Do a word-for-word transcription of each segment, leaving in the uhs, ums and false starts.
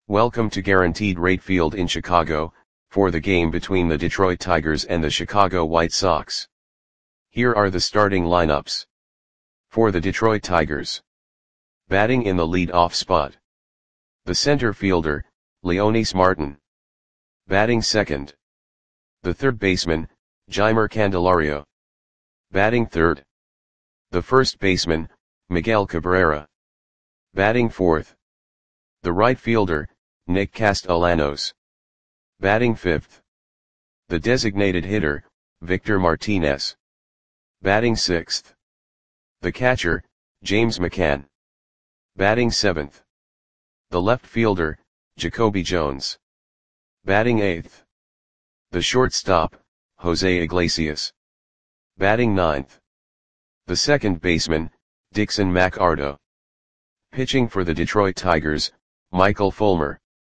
Welcome to Guaranteed Rate Field in Chicago, for the game between the Detroit Tigers and the Chicago White Sox. Here are the starting lineups. For the Detroit Tigers. Batting in the lead-off spot. The center fielder, Leonys Martin. Batting second. The third baseman, Jeimer Candelario. Batting third. The first baseman, Miguel Cabrera. Batting fourth. The right fielder, Nick Castellanos. Batting fifth. The designated hitter, Victor Martinez. Batting sixth. The catcher, James McCann. Batting seventh. The left fielder, Jacoby Jones. Batting eighth. The shortstop, Jose Iglesias. Batting ninth. The second baseman, Dixon McArdo. Pitching for the Detroit Tigers, Michael Fulmer.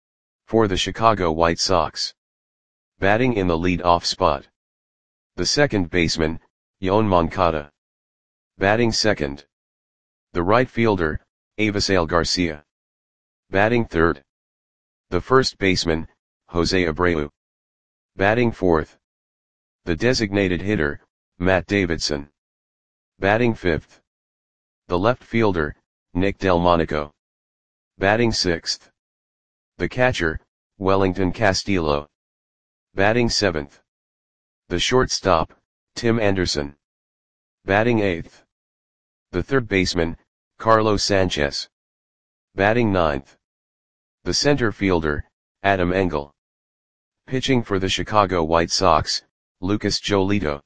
For the Chicago White Sox. Batting in the lead-off spot. The second baseman, Yoan Moncada. Batting second. The right fielder, Avisail Garcia. Batting third. The first baseman, Jose Abreu. Batting fourth. The designated hitter, Matt Davidson. Batting fifth. The left fielder, Nick Delmonico. Batting sixth. The catcher, Wellington Castillo. Batting seventh. The shortstop, Tim Anderson. Batting eighth. The third baseman, Carlos Sanchez. Batting ninth. The center fielder, Adam Engel. Pitching for the Chicago White Sox, Lucas Giolito.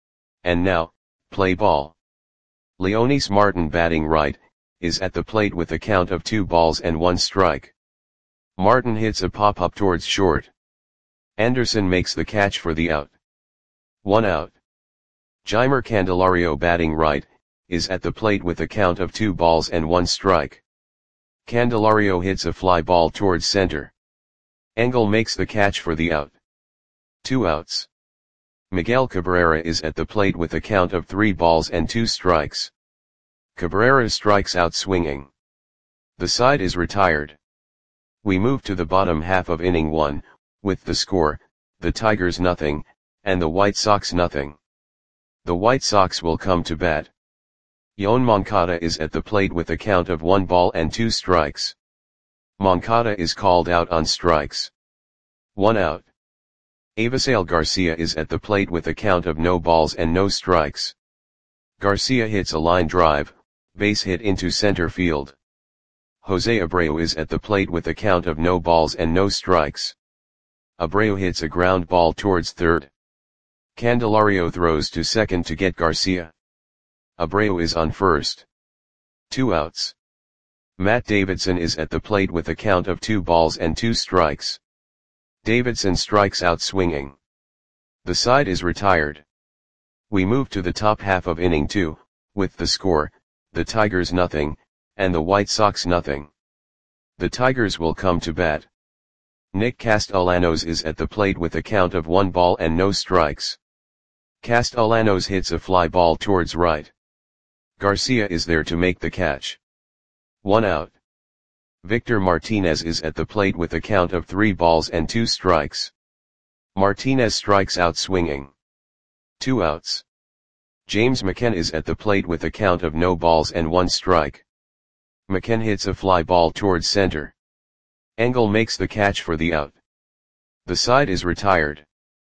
And now, play ball. Leonys Martin batting right, is at the plate with a count of two balls and one strike. Martin hits a pop-up towards short. Anderson makes the catch for the out. One out. Jeimer Candelario batting right, is at the plate with a count of two balls and one strike. Candelario hits a fly ball towards center. Engel makes the catch for the out. Two outs. Miguel Cabrera is at the plate with a count of three balls and two strikes. Cabrera strikes out swinging. The side is retired. We move to the bottom half of inning one, with the score, the Tigers nothing, and the White Sox nothing. The White Sox will come to bat. Yoan Moncada is at the plate with a count of one ball and two strikes. Moncada is called out on strikes. One out. Avisail Garcia is at the plate with a count of no balls and no strikes. Garcia hits a line drive, base hit into center field. Jose Abreu is at the plate with a count of no balls and no strikes. Abreu hits a ground ball towards third. Candelario throws to second to get Garcia. Abreu is on first. Two outs. Matt Davidson is at the plate with a count of two balls and two strikes. Davidson strikes out swinging. The side is retired. We move to the top half of inning two, with the score, the Tigers nothing, and the White Sox nothing. The Tigers will come to bat. Nick Castellanos is at the plate with a count of one ball and no strikes. Castellanos hits a fly ball towards right. Garcia is there to make the catch. One out. Victor Martinez is at the plate with a count of three balls and two strikes. Martinez strikes out swinging. Two outs. James McCann is at the plate with a count of no balls and one strike. McCann hits a fly ball towards center. Engel makes the catch for the out. The side is retired.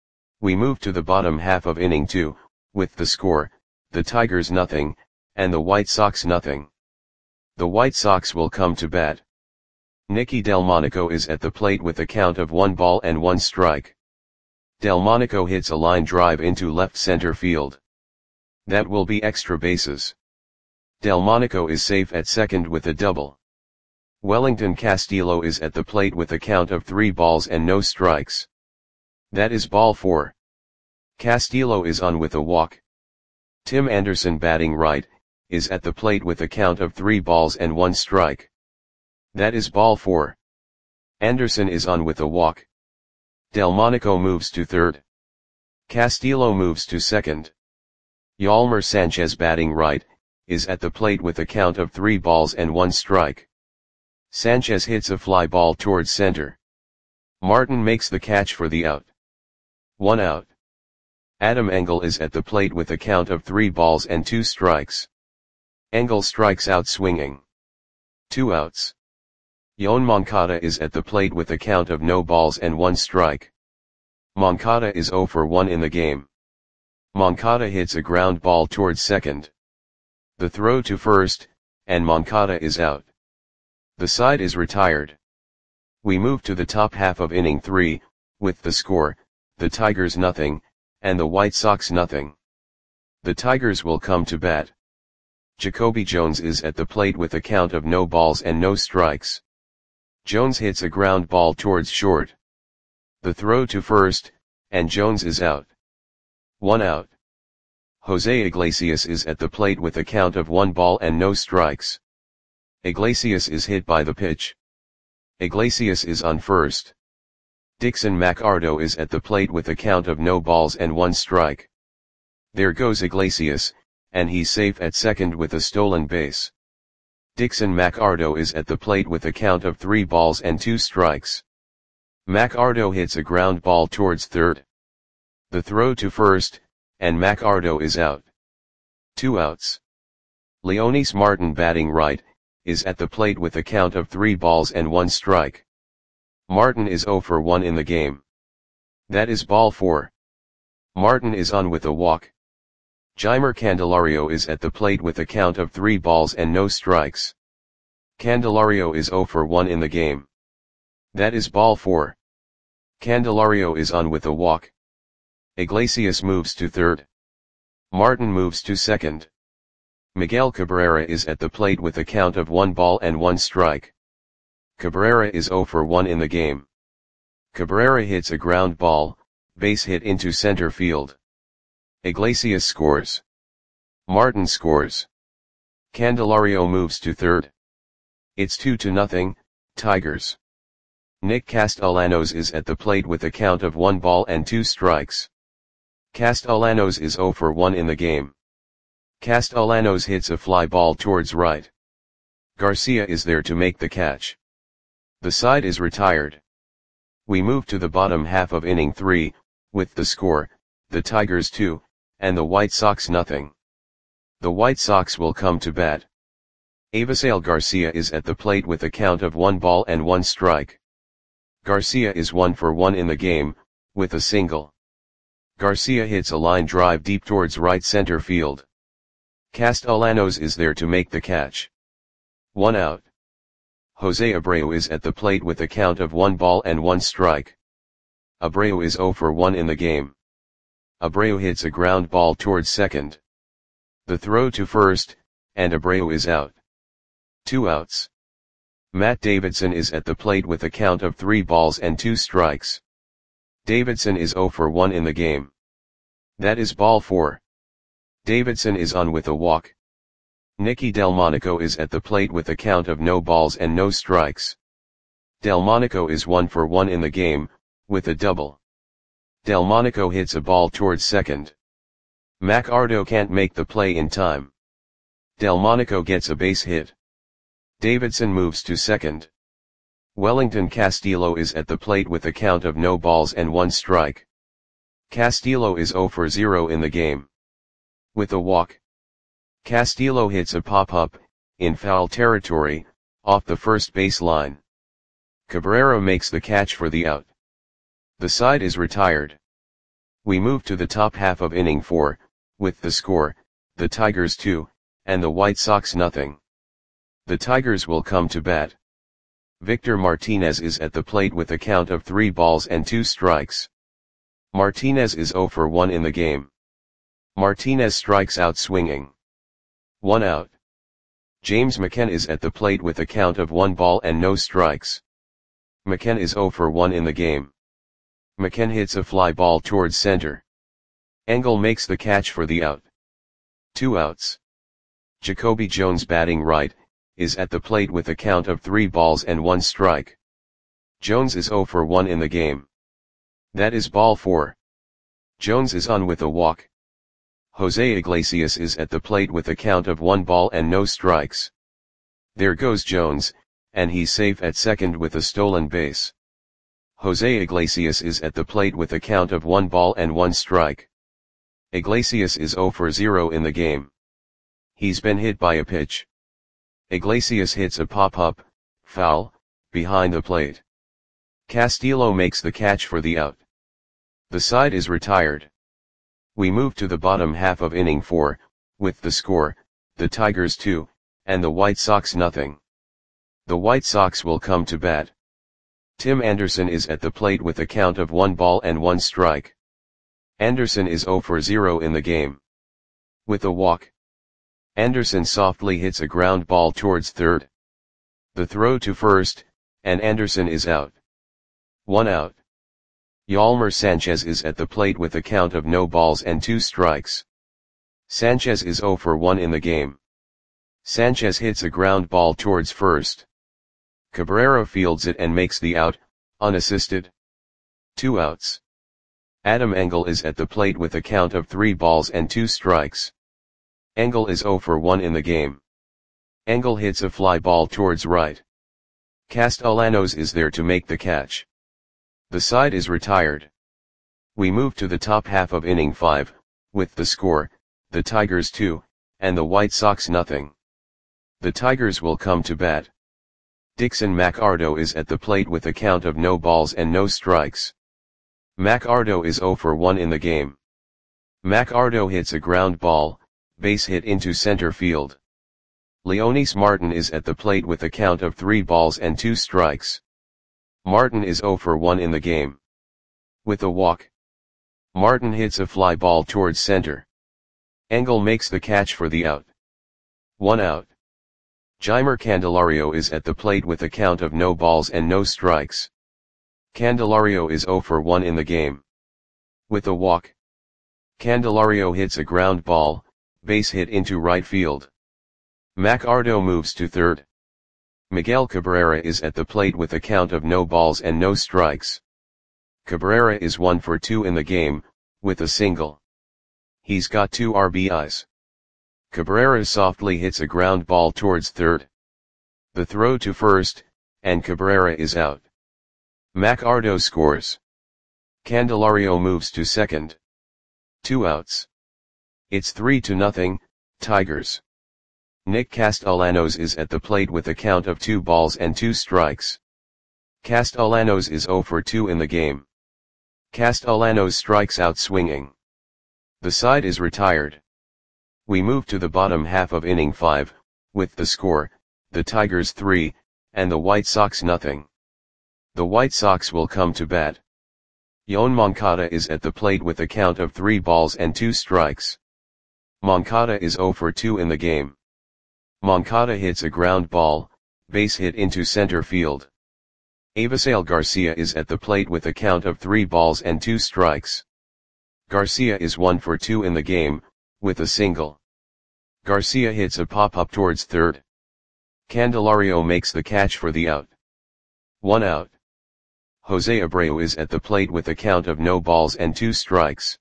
We move to the bottom half of inning two, with the score, the Tigers nothing, and the White Sox nothing. The White Sox will come to bat. Nicky Delmonico is at the plate with a count of one ball and one strike. Delmonico hits a line drive into left center field. That will be extra bases. Delmonico is safe at second with a double. Wellington Castillo is at the plate with a count of three balls and no strikes. That is ball four. Castillo is on with a walk. Tim Anderson batting right, is at the plate with a count of three balls and one strike. That is ball four. Anderson is on with a walk. Delmonico moves to third. Castillo moves to second. Yolmer Sanchez batting right, is at the plate with a count of three balls and one strike. Sanchez hits a fly ball towards center. Martin makes the catch for the out. One out. Adam Engel is at the plate with a count of three balls and two strikes. Engel strikes out swinging. Two outs. Yoan Moncada is at the plate with a count of no balls and one strike. Moncada is zero for one in the game. Moncada hits a ground ball towards second. The throw to first, and Moncada is out. The side is retired. We move to the top half of inning three, with the score, the Tigers nothing, and the White Sox nothing. The Tigers will come to bat. Jacoby Jones is at the plate with a count of no balls and no strikes. Jones hits a ground ball towards short. The throw to first, and Jones is out. One out. Jose Iglesias is at the plate with a count of one ball and no strikes. Iglesias is hit by the pitch. Iglesias is on first. Dixon McArdo is at the plate with a count of no balls and one strike. There goes Iglesias, and he's safe at second with a stolen base. Dixon McArdo is at the plate with a count of three balls and two strikes. McArdo hits a ground ball towards third. The throw to first, and McArdo is out. Two outs. Leonys Martin, batting right, is at the plate with a count of three balls and one strike. Martin is zero for one in the game. That is ball four. Martin is on with a walk. Jeimer Candelario is at the plate with a count of three balls and no strikes. Candelario is zero for one in the game. That is ball four. Candelario is on with a walk. Iglesias moves to third. Martin moves to second. Miguel Cabrera is at the plate with a count of one ball and one strike. Cabrera is zero for one in the game. Cabrera hits a ground ball, base hit into center field. Iglesias scores. Martin scores. Candelario moves to third. It's two to nothing, Tigers. Nick Castellanos is at the plate with a count of one ball and two strikes. Castellanos is zero for one in the game. Castellanos hits a fly ball towards right. Garcia is there to make the catch. The side is retired. We move to the bottom half of inning three, with the score, the Tigers two, and the White Sox nothing. The White Sox will come to bat. Avisail Garcia is at the plate with a count of one ball and one strike. Garcia is one for one in the game, with a single. Garcia hits a line drive deep towards right center field. Castellanos is there to make the catch. One out. Jose Abreu is at the plate with a count of one ball and one strike. Abreu is zero for one in the game. Abreu hits a ground ball towards second. The throw to first, and Abreu is out. Two outs. Matt Davidson is at the plate with a count of three balls and two strikes. Davidson is zero for one in the game. That is ball four. Davidson is on with a walk. Nicky Delmonico is at the plate with a count of no balls and no strikes. Delmonico is one for one in the game, with a double. Delmonico hits a ball towards second. McArdo can't make the play in time. Delmonico gets a base hit. Davidson moves to second. Wellington Castillo is at the plate with a count of no balls and one strike. Castillo is zero for zero in the game. With a walk. Castillo hits a pop-up, in foul territory, off the first base line. Cabrera makes the catch for the out. The side is retired. We move to the top half of inning four, with the score, the Tigers two, and the White Sox nothing. The Tigers will come to bat. Victor Martinez is at the plate with a count of three balls and two strikes. Martinez is zero for one in the game. Martinez strikes out swinging. One out. James McCann is at the plate with a count of one ball and no strikes. McCann is zero for one in the game. McCann hits a fly ball towards center. Engel makes the catch for the out. Two outs. Jacoby Jones, batting right, is at the plate with a count of three balls and one strike. Jones is zero for one in the game. That is ball four. Jones is on with a walk. Jose Iglesias is at the plate with a count of one ball and no strikes. There goes Jones, and he's safe at second with a stolen base. Jose Iglesias is at the plate with a count of one ball and one strike. Iglesias is zero for zero in the game. He's been hit by a pitch. Iglesias hits a pop-up, foul, behind the plate. Castillo makes the catch for the out. The side is retired. We move to the bottom half of inning four, with the score, the Tigers two, and the White Sox nothing. The White Sox will come to bat. Tim Anderson is at the plate with a count of one ball and one strike. Anderson is zero for zero in the game. With a walk, Anderson softly hits a ground ball towards third. The throw to first, and Anderson is out. One out. Yolmer Sanchez is at the plate with a count of no balls and two strikes. Sanchez is zero for one in the game. Sanchez hits a ground ball towards first. Cabrera fields it and makes the out, unassisted. Two outs. Adam Engel is at the plate with a count of three balls and two strikes. Engel is zero for one in the game. Engel hits a fly ball towards right. Castellanos is there to make the catch. The side is retired. We move to the top half of inning five, with the score, the Tigers two, and the White Sox nothing. The Tigers will come to bat. Dixon McArdo is at the plate with a count of no balls and no strikes. McArdo is zero for one in the game. McArdo hits a ground ball, base hit into center field. Leonys Martin is at the plate with a count of three balls and two strikes. Martin is zero for one in the game. With a walk, Martin hits a fly ball towards center. Engel makes the catch for the out. One out. Jeimer Candelario is at the plate with a count of no balls and no strikes. Candelario is zero for one in the game. With a walk, Candelario hits a ground ball, base hit into right field. McArdo moves to third. Miguel Cabrera is at the plate with a count of no balls and no strikes. Cabrera is one for two in the game, with a single. He's got two R B Is. Cabrera softly hits a ground ball towards third. The throw to first, and Cabrera is out. McArdo scores. Candelario moves to second. Two outs. It's three to nothing, Tigers. Nick Castellanos is at the plate with a count of two balls and two strikes. Castellanos is zero for two in the game. Castellanos strikes out swinging. The side is retired. We move to the bottom half of inning five, with the score, the Tigers three, and the White Sox nothing. The White Sox will come to bat. Yoan Moncada is at the plate with a count of three balls and two strikes. Moncada is zero for two in the game. Moncada hits a ground ball, base hit into center field. Avisail Garcia is at the plate with a count of three balls and two strikes. Garcia is one for two in the game, with a single. Garcia hits a pop-up towards third. Candelario makes the catch for the out. One out. Jose Abreu is at the plate with a count of no balls and two strikes.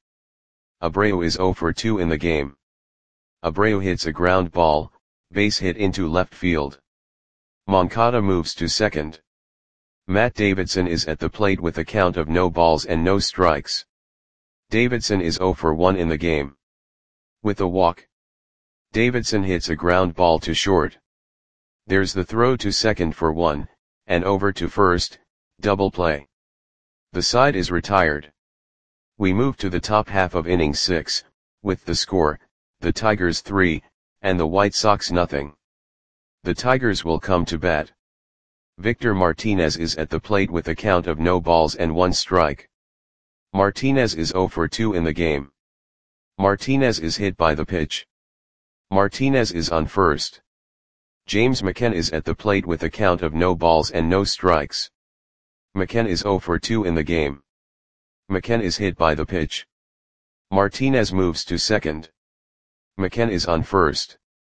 Abreu is zero for two in the game. Abreu hits a ground ball, base hit into left field. Moncada moves to second. Matt Davidson is at the plate with a count of no balls and no strikes. Davidson is zero for one in the game. With a walk, Davidson hits a ground ball to short. There's the throw to second for one, and over to first, double play. The side is retired. We move to the top half of inning six, with the score, the Tigers three, and the White Sox nothing. The Tigers will come to bat. Victor Martinez is at the plate with a count of no balls and one strike. Martinez is zero for two in the game. Martinez is hit by the pitch. Martinez is on first. James McCann is at the plate with a count of no balls and no strikes. McCann is zero for two in the game. McCann is hit by the pitch. Martinez moves to second. McCann is on first.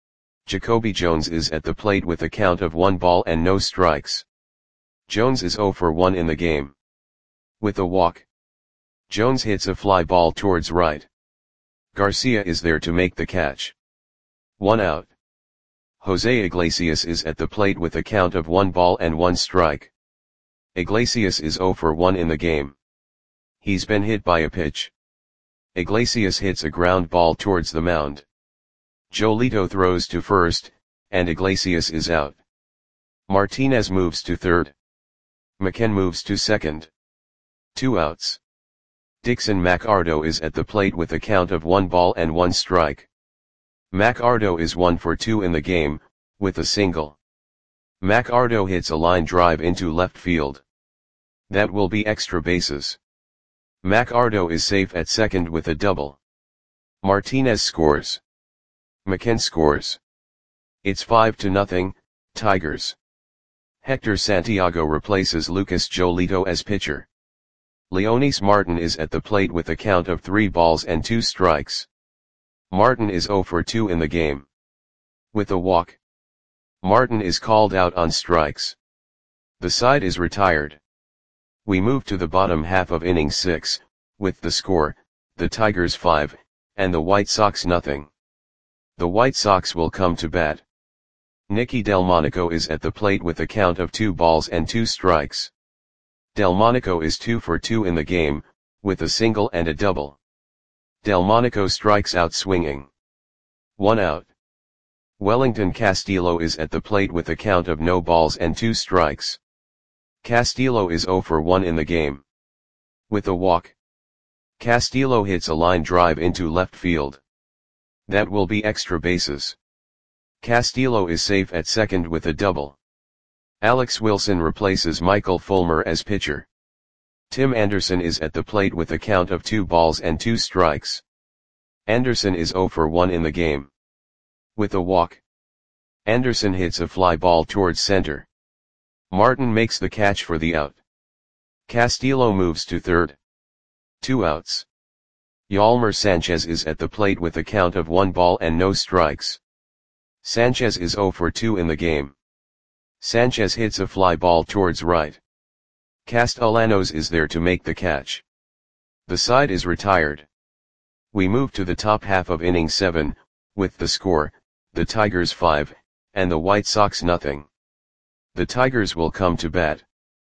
Jacoby Jones is at the plate with a count of one ball and no strikes. Jones is zero for one in the game. With a walk, Jones hits a fly ball towards right. Garcia is there to make the catch. One out. Jose Iglesias is at the plate with a count of one ball and one strike. Iglesias is zero for one in the game. He's been hit by a pitch. Iglesias hits a ground ball towards the mound. Jolito throws to first, and Iglesias is out. Martinez moves to third. McKen moves to second. Two outs. Dixon McArdo is at the plate with a count of one ball and one strike. McArdo is one for two in the game, with a single. McArdo hits a line drive into left field. That will be extra bases. McArdo is safe at second with a double. Martinez scores. McKen scores. It's five to nothing, Tigers. Hector Santiago replaces Lucas Jolito as pitcher. Leonis Martin is at the plate with a count of three balls and two strikes. Martin is zero for two in the game. With a walk. Martin is called out on strikes. The side is retired. We move to the bottom half of inning six, with the score, the Tigers five, and the White Sox nothing. The White Sox will come to bat. Nicky Delmonico is at the plate with a count of two balls and two strikes. Delmonico is two for two in the game, with a single and a double. Delmonico strikes out swinging. One out. Wellington Castillo is at the plate with a count of no balls and two strikes. Castillo is zero for one in the game. With a walk. Castillo hits a line drive into left field. That will be extra bases. Castillo is safe at second with a double. Alex Wilson replaces Michael Fulmer as pitcher. Tim Anderson is at the plate with a count of two balls and two strikes. Anderson is zero for one in the game. With a walk. Anderson hits a fly ball towards center. Martin makes the catch for the out. Castillo moves to third. Two outs. Yolmer Sanchez is at the plate with a count of one ball and no strikes. Sanchez is zero for two in the game. Sanchez hits a fly ball towards right. Castellanos is there to make the catch. The side is retired. We move to the top half of inning seven, with the score, the Tigers five, and the White Sox nothing. The Tigers will come to bat.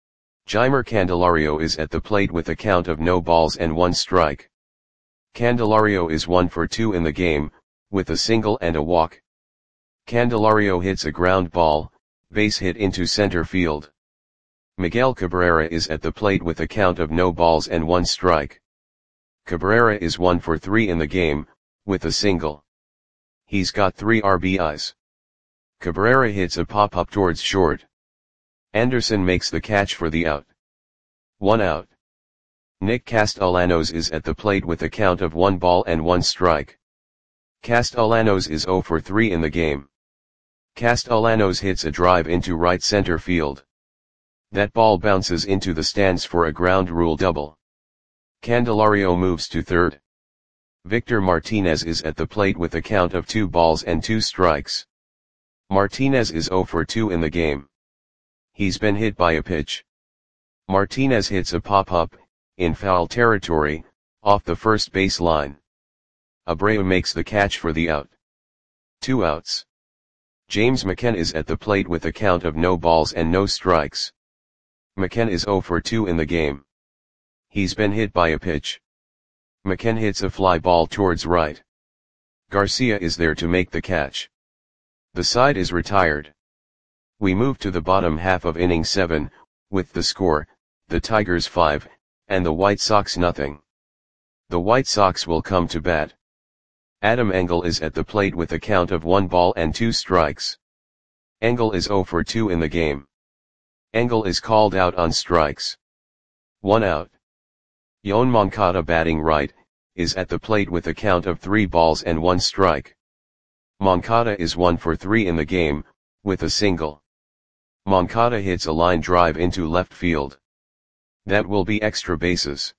Jeimer Candelario is at the plate with a count of no balls and one strike. Candelario is one for two in the game, with a single and a walk. Candelario hits a ground ball, base hit into center field. Miguel Cabrera is at the plate with a count of no balls and one strike. Cabrera is one for three in the game, with a single. He's got three R B Is. Cabrera hits a pop-up towards short. Anderson makes the catch for the out. One out. Nick Castellanos is at the plate with a count of one ball and one strike. Castellanos is zero for three in the game. Castellanos hits a drive into right center field. That ball bounces into the stands for a ground rule double. Candelario moves to third. Victor Martinez is at the plate with a count of two balls and two strikes. Martinez is zero for two in the game. He's been hit by a pitch. Martinez hits a pop-up, in foul territory, off the first base line. Abreu makes the catch for the out. Two outs. James McKen is at the plate with a count of no balls and no strikes. McKen is zero for two in the game. He's been hit by a pitch. McKen hits a fly ball towards right. Garcia is there to make the catch. The side is retired. We move to the bottom half of inning seven, with the score, the Tigers five, and the White Sox nothing. The White Sox will come to bat. Adam Engel is at the plate with a count of one ball and two strikes. Engel is zero for two in the game. Engel is called out on strikes. One out. Yoan Moncada, batting right, is at the plate with a count of three balls and one strike. Moncada is one for three in the game, with a single. Moncada hits a line drive into left field. That will be extra bases.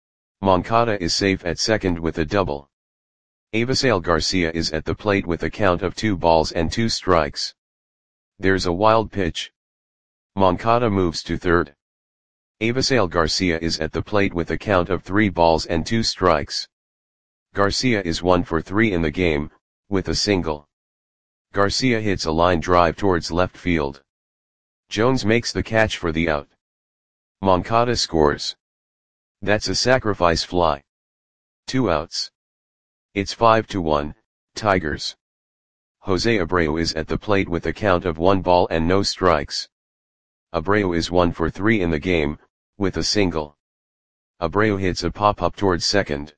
Moncada is safe at second with a double. Avisail Garcia is at the plate with a count of two balls and two strikes. There's a wild pitch. Moncada moves to third. Avisail Garcia is at the plate with a count of three balls and two strikes. Garcia is one for three in the game, with a single. Garcia hits a line drive towards left field. Jones makes the catch for the out. Moncada scores. That's a sacrifice fly. Two outs. It's five to one, Tigers. Jose Abreu is at the plate with a count of one ball and no strikes. Abreu is one for three in the game, with a single. Abreu hits a pop-up towards second.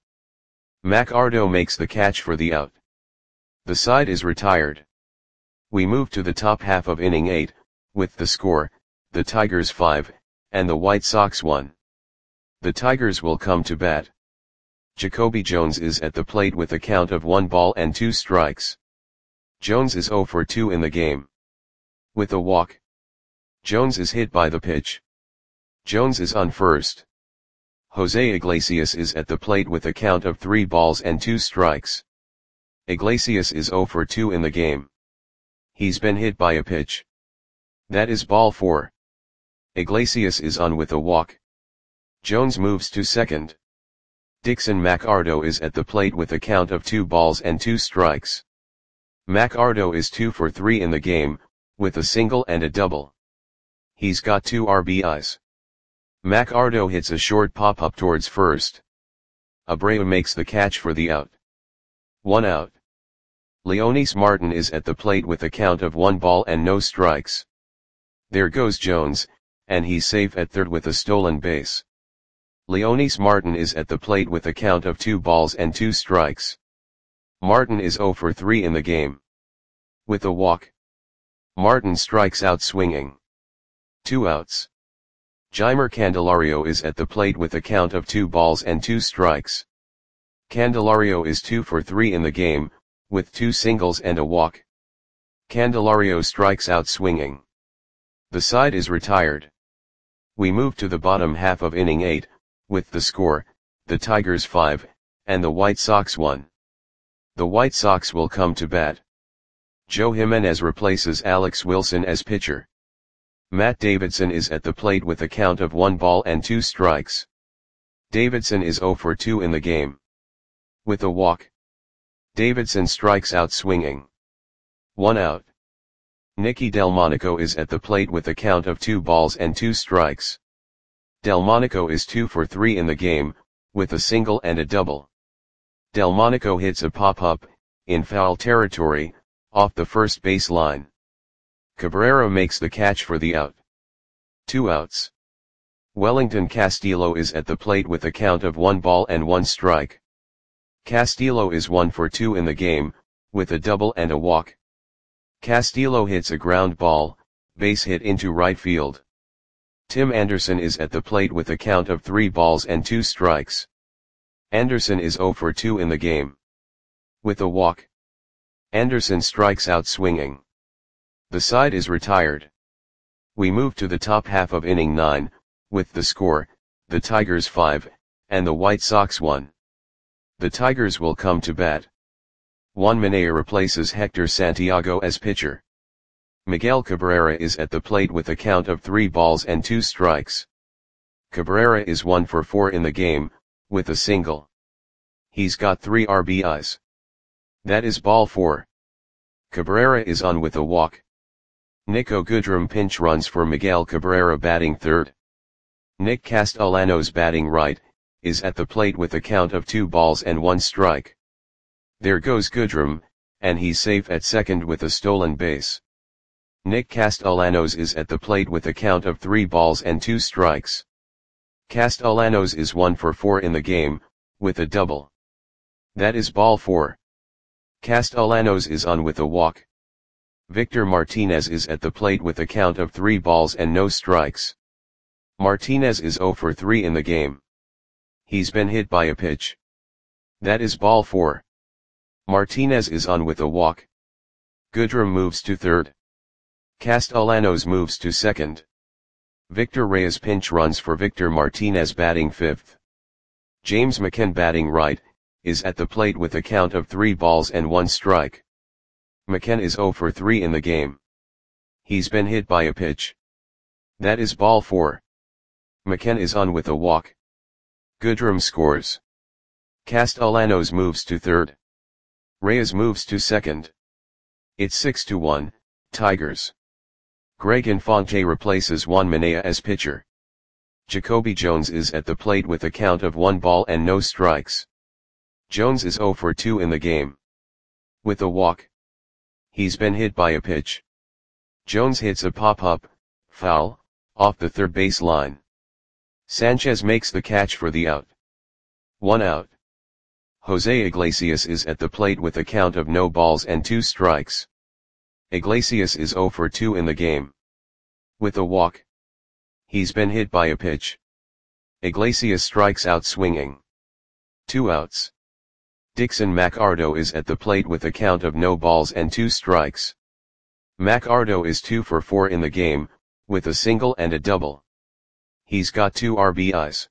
McArdo makes the catch for the out. The side is retired. We move to the top half of inning eight, with the score, the Tigers five, and the White Sox one. The Tigers will come to bat. Jacoby Jones is at the plate with a count of one ball and two strikes. Jones is zero for two in the game. With a walk. Jones is hit by the pitch. Jones is on first. Jose Iglesias is at the plate with a count of three balls and two strikes. Iglesias is zero for two in the game. He's been hit by a pitch. That is ball four. Iglesias is on with a walk. Jones moves to second. Dixon McArdo is at the plate with a count of two balls and two strikes. McArdo is two for three in the game, with a single and a double. He's got two R B Is. McArdo hits a short pop-up towards first. Abreu makes the catch for the out. One out. Leonys Martin is at the plate with a count of one ball and no strikes. There goes Jones, and he's safe at third with a stolen base. Leonys Martin is at the plate with a count of two balls and two strikes. Martin is zero for three in the game. With a walk. Martin strikes out swinging. Two outs. Jeimer Candelario is at the plate with a count of two balls and two strikes. Candelario is two for three in the game, with two singles and a walk. Candelario strikes out swinging. The side is retired. We move to the bottom half of inning eight, with the score, the Tigers five, and the White Sox one. The White Sox will come to bat. Joe Jimenez replaces Alex Wilson as pitcher. Matt Davidson is at the plate with a count of one ball and two strikes. Davidson is zero for two in the game. With a walk. Davidson strikes out swinging. One out. Nicky Delmonico is at the plate with a count of two balls and two strikes. Delmonico is two for three in the game, with a single and a double. Delmonico hits a pop-up, in foul territory, off the first base line. Cabrera makes the catch for the out. Two outs. Wellington Castillo is at the plate with a count of one ball and one strike. Castillo is one for two in the game, with a double and a walk. Castillo hits a ground ball, base hit into right field. Tim Anderson is at the plate with a count of three balls and two strikes. Anderson is zero for two in the game. With a walk. Anderson strikes out swinging. The side is retired. We move to the top half of inning nine, with the score, the Tigers five, and the White Sox one. The Tigers will come to bat. Juan Minaya replaces Hector Santiago as pitcher. Miguel Cabrera is at the plate with a count of three balls and two strikes. Cabrera is one for four in the game, with a single. He's got three R B Is. That is ball four. Cabrera is on with a walk. Nico Goodrum pinch runs for Miguel Cabrera batting third. Nick Castellanos batting right, is at the plate with a count of two balls and one strike. There goes Goodrum, and he's safe at second with a stolen base. Nick Castellanos is at the plate with a count of three balls and two strikes. Castellanos is one for four in the game, with a double. That is ball four. Castellanos is on with a walk. Victor Martinez is at the plate with a count of three balls and no strikes. Martinez is zero for three in the game. He's been hit by a pitch. That is ball four. Martinez is on with a walk. Goodrum moves to third. Castellanos moves to second. Victor Reyes pinch runs for Victor Martinez batting fifth. James McCann batting right, is at the plate with a count of three balls and one strike. McCann is zero for three in the game. He's been hit by a pitch. That is ball four. McCann is on with a walk. Goodrum scores. Castellanos moves to third. Reyes moves to second. It's six to one, Tigers. Greg Infante replaces Juan Minaya as pitcher. Jacoby Jones is at the plate with a count of one ball and no strikes. Jones is zero for two in the game. With a walk. He's been hit by a pitch. Jones hits a pop-up, foul, off the third base line. Sanchez makes the catch for the out. One out. Jose Iglesias is at the plate with a count of no balls and two strikes. Iglesias is zero for two in the game. With a walk. He's been hit by a pitch. Iglesias strikes out swinging. Two outs. Dixon McArdo is at the plate with a count of no balls and two strikes. McArdo is two for four in the game, with a single and a double. He's got two R B Is.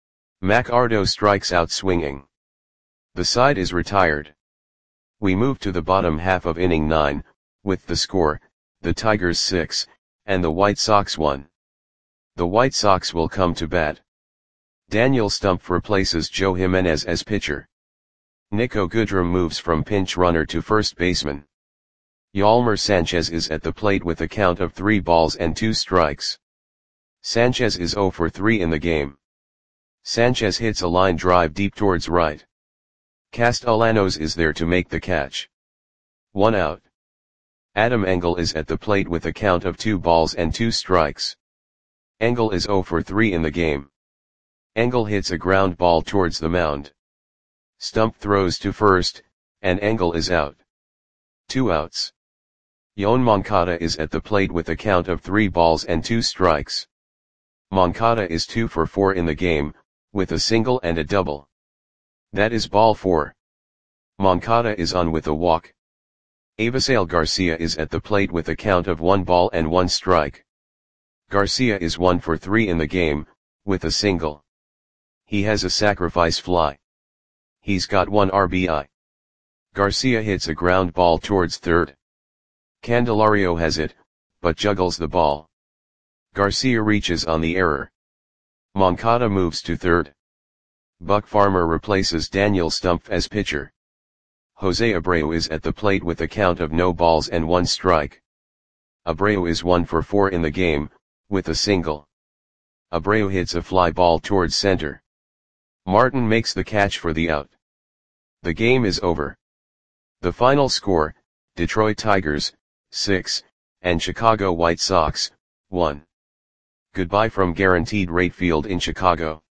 McArdo strikes out swinging. The side is retired. We move to the bottom half of inning nine, with the score, the Tigers six, and the White Sox one. The White Sox will come to bat. Daniel Stumpf replaces Joe Jimenez as pitcher. Nico Goodrum moves from pinch runner to first baseman. Yolmer Sanchez is at the plate with a count of three balls and two strikes. Sanchez is zero for three in the game. Sanchez hits a line drive deep towards right. Castellanos is there to make the catch. One out. Adam Engel is at the plate with a count of two balls and two strikes. Engel is zero for three in the game. Engel hits a ground ball towards the mound. Stumpf throws to first, and Engel is out. Two outs. Yoan Moncada is at the plate with a count of three balls and two strikes. Moncada is two for four in the game, with a single and a double. That is ball four. Moncada is on with a walk. Avisail Garcia is at the plate with a count of one ball and one strike. Garcia is one for three in the game, with a single. He has a sacrifice fly. He's got one R B I. Garcia hits a ground ball towards third. Candelario has it, but juggles the ball. Garcia reaches on the error. Moncada moves to third. Buck Farmer replaces Daniel Stumpf as pitcher. Jose Abreu is at the plate with a count of no balls and one strike. Abreu is one for four in the game, with a single. Abreu hits a fly ball towards center. Martin makes the catch for the out. The game is over. The final score, Detroit Tigers, six, and Chicago White Sox, one. Goodbye from Guaranteed Rate Field in Chicago.